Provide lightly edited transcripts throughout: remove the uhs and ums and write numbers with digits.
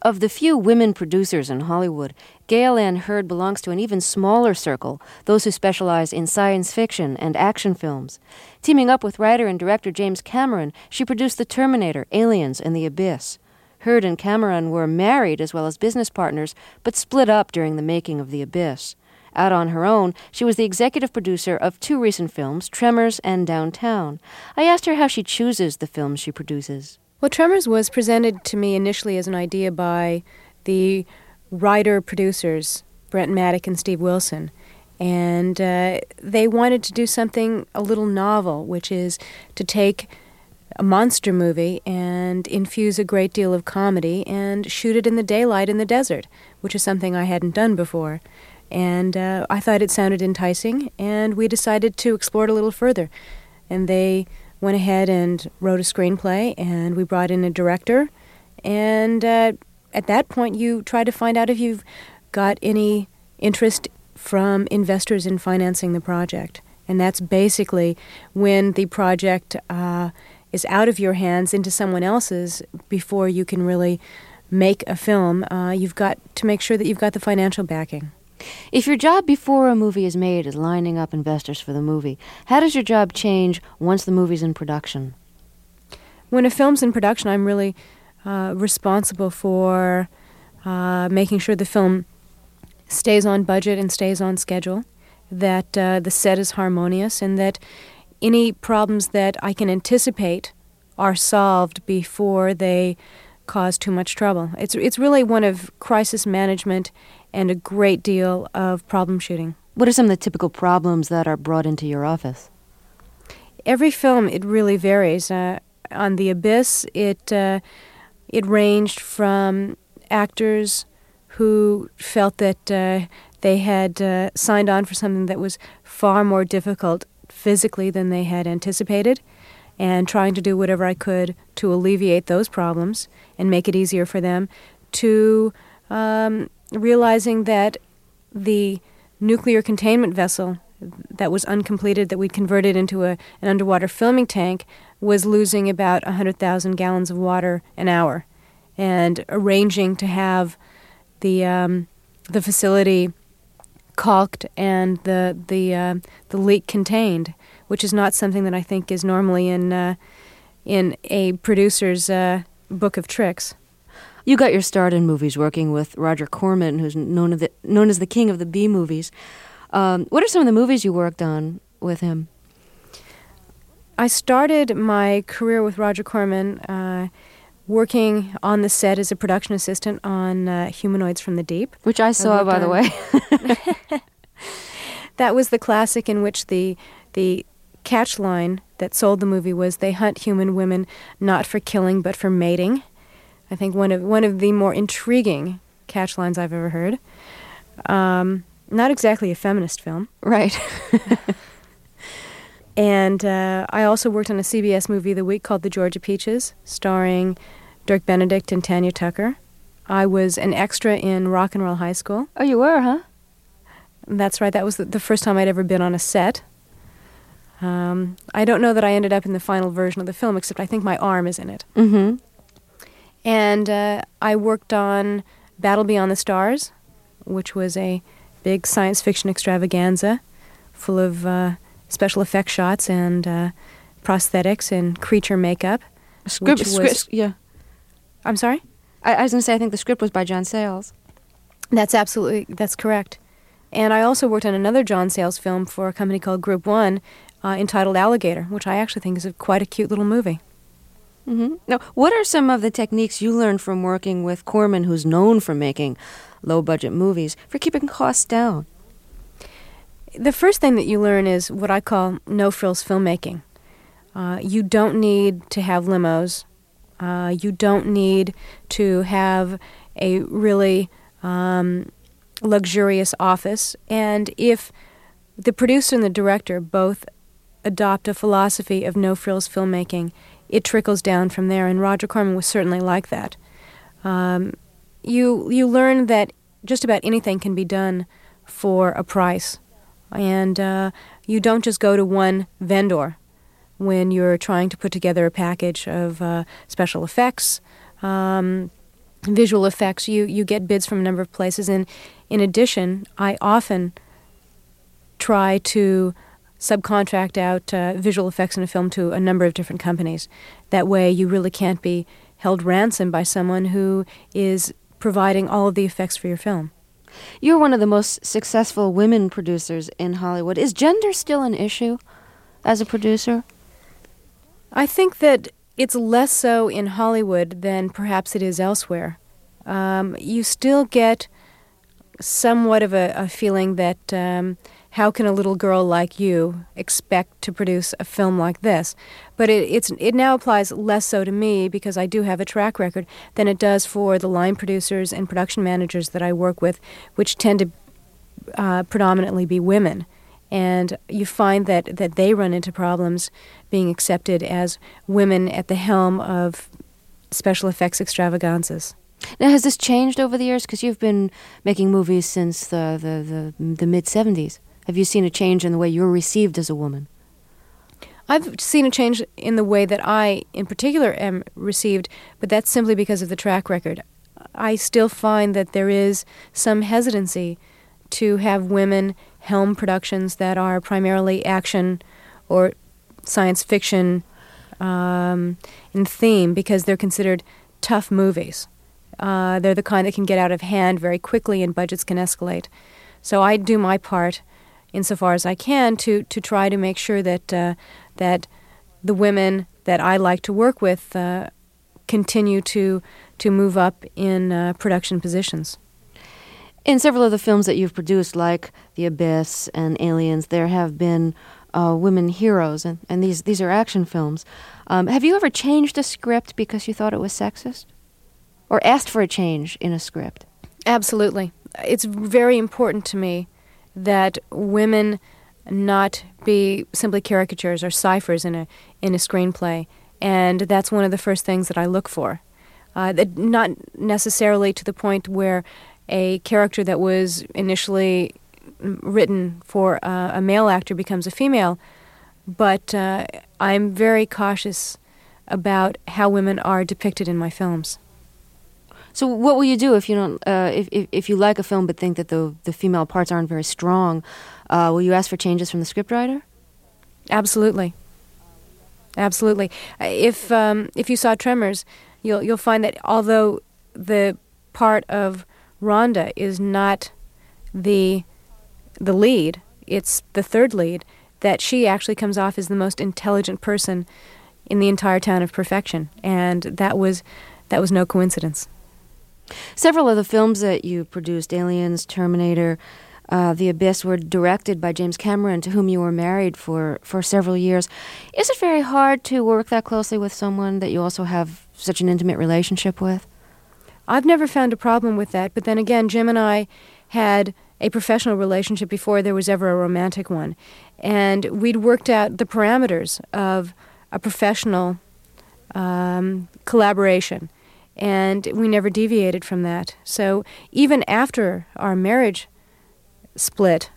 Of the few women producers in Hollywood, Gail Ann Hurd belongs to an even smaller circle, those who specialize in science fiction and action films. Teaming up with writer and director James Cameron, she produced The Terminator, Aliens, and The Abyss. Hurd and Cameron were married as well as business partners, but split up during the making of The Abyss. Out on her own, she was the executive producer of two recent films, Tremors and Downtown. I asked her how she chooses the films she produces. Well, Tremors was presented to me initially as an idea by the writer-producers, Brent Maddock and Steve Wilson. And they wanted to do something a little novel, which is to take a monster movie and infuse a great deal of comedy and shoot it in the daylight in the desert, which is something I hadn't done before. And I thought it sounded enticing, and we decided to explore it a little further. And they went ahead and wrote a screenplay, and we brought in a director. And at that point, you try to find out if you've got any interest from investors in financing the project. And that's basically when the project is out of your hands into someone else's before you can really make a film. You've got to make sure that you've got the financial backing. If your job before a movie is made is lining up investors for the movie, how does your job change once the movie's in production? When a film's in production, I'm really responsible for making sure the film stays on budget and stays on schedule, that the set is harmonious, and that any problems that I can anticipate are solved before they cause too much trouble. It's really one of crisis management and a great deal of problem shooting. What are some of the typical problems that are brought into your office? Every film, it really varies. On The Abyss, it ranged from actors who felt that they had signed on for something that was far more difficult physically than they had anticipated, and trying to do whatever I could to alleviate those problems and make it easier for them, to realizing that the nuclear containment vessel that was uncompleted, that we'd converted into an underwater filming tank, was losing about 100,000 gallons of water an hour, and arranging to have the facility caulked and the leak contained, which is not something that I think is normally in a producer's book of tricks. You got your start in movies working with Roger Corman, who's known as the king of the B movies. What are some of the movies you worked on with him? I started my career with Roger Corman working on the set as a production assistant on Humanoids from the Deep. Which I saw, by the way. That was the classic in which the catch line that sold the movie was, "They hunt human women not for killing but for mating." I think one of the more intriguing catch lines I've ever heard. Not exactly a feminist film. Right. And I also worked on a CBS movie of the week called The Georgia Peaches, starring Dirk Benedict and Tanya Tucker. I was an extra in Rock and Roll High School. Oh, you were, huh? That's right. That was the first time I'd ever been on a set. I don't know that I ended up in the final version of the film, except I think my arm is in it. Mm-hmm. And I worked on Battle Beyond the Stars, which was a big science fiction extravaganza full of special effects shots and prosthetics and creature makeup. Script, yeah. I'm sorry? I was going to say, I think the script was by John Sayles. That's correct. And I also worked on another John Sayles film for a company called Group One, entitled Alligator, which I actually think is quite a cute little movie. Mm-hmm. Now, what are some of the techniques you learned from working with Corman, who's known for making low-budget movies, for keeping costs down? The first thing that you learn is what I call no-frills filmmaking. You don't need to have limos. You don't need to have a really luxurious office. And if the producer and the director both adopt a philosophy of no-frills filmmaking, it trickles down from there, and Roger Corman was certainly like that. You learn that just about anything can be done for a price, and you don't just go to one vendor when you're trying to put together a package of special effects, visual effects, you get bids from a number of places. And in addition, I often try to subcontract out visual effects in a film to a number of different companies. That way you really can't be held ransom by someone who is providing all of the effects for your film. You're one of the most successful women producers in Hollywood. Is gender still an issue as a producer? I think that it's less so in Hollywood than perhaps it is elsewhere. You still get somewhat of a feeling that how can a little girl like you expect to produce a film like this? But it now applies less so to me because I do have a track record than it does for the line producers and production managers that I work with, which tend to predominantly be women. And you find that they run into problems being accepted as women at the helm of special effects extravaganzas. Now, has this changed over the years? Because you've been making movies since the mid-'70s. Have you seen a change in the way you're received as a woman? I've seen a change in the way that I, in particular, am received, but that's simply because of the track record. I still find that there is some hesitancy to have women helm productions that are primarily action or science fiction in theme because they're considered tough movies. They're the kind that can get out of hand very quickly and budgets can escalate. So I do my part insofar as I can to try to make sure that that the women that I like to work with continue to move up in production positions. In several of the films that you've produced, like The Abyss and Aliens, there have been women heroes, and these are action films. Have you ever changed a script because you thought it was sexist? Or asked for a change in a script? Absolutely. It's very important to me that women not be simply caricatures or ciphers in a screenplay, and that's one of the first things that I look for. Not necessarily to the point where a character that was initially written for a male actor becomes a female, but I'm very cautious about how women are depicted in my films. So what will you do if you don't, if you like a film but think that the female parts aren't very strong? Will you ask for changes from the scriptwriter? Absolutely, absolutely. If you saw Tremors, you'll find that although the part of Rhonda is not the lead, it's the third lead, that she actually comes off as the most intelligent person in the entire town of Perfection, and that was no coincidence. Several of the films that you produced, Aliens, Terminator, The Abyss, were directed by James Cameron, to whom you were married for several years. Is it very hard to work that closely with someone that you also have such an intimate relationship with? I've never found a problem with that, but then again, Jim and I had a professional relationship before there was ever a romantic one. And we'd worked out the parameters of a professional collaboration. And we never deviated from that. So even after our marriage split,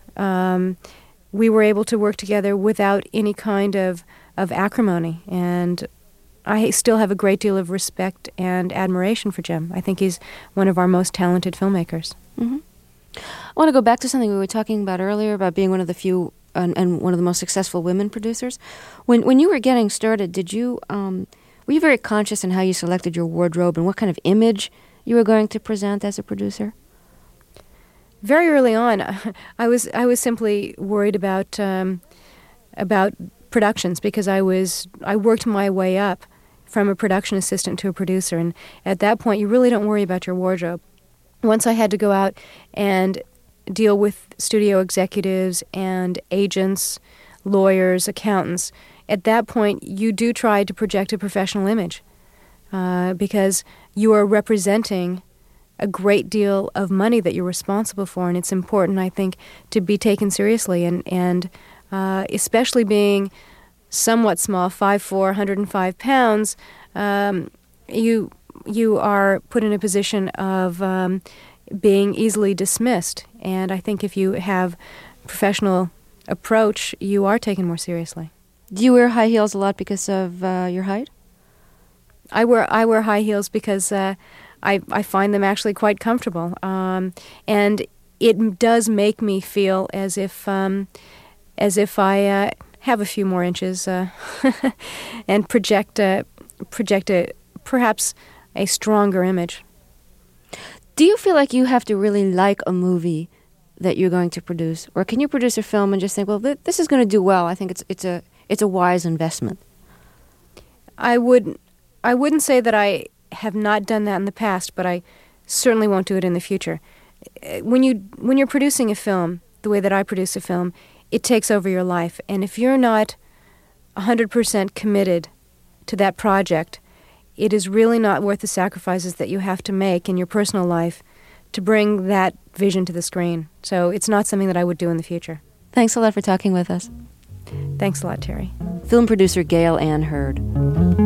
we were able to work together without any kind of acrimony. And I still have a great deal of respect and admiration for Jim. I think he's one of our most talented filmmakers. Mm-hmm. I want to go back to something we were talking about earlier, about being one of the few and one of the most successful women producers. When you were getting started, did you... were you very conscious in how you selected your wardrobe and what kind of image you were going to present as a producer? Very early on, I was simply worried about productions because I worked my way up from a production assistant to a producer, and at that point, you really don't worry about your wardrobe. Once I had to go out and deal with studio executives and agents, lawyers, accountants. At that point, you do try to project a professional image because you are representing a great deal of money that you're responsible for, and it's important, I think, to be taken seriously, and especially being somewhat small, 5'4", 105 pounds, you are put in a position of being easily dismissed, and I think if you have professional approach, you are taken more seriously. Do you wear high heels a lot because of your height? I wear high heels because I find them actually quite comfortable. And it does make me feel as if I have a few more inches and project perhaps a stronger image. Do you feel like you have to really like a movie that you're going to produce, or can you produce a film and just think, well, this is going to do well? I think it's a wise investment. I wouldn't say that I have not done that in the past, but I certainly won't do it in the future. When you're producing a film, the way that I produce a film, it takes over your life, and if you're not 100% committed to that project, it is really not worth the sacrifices that you have to make in your personal life to bring that vision to the screen. So it's not something that I would do in the future. Thanks a lot for talking with us. Thanks a lot, Terry. Film producer Gail Ann Hurd.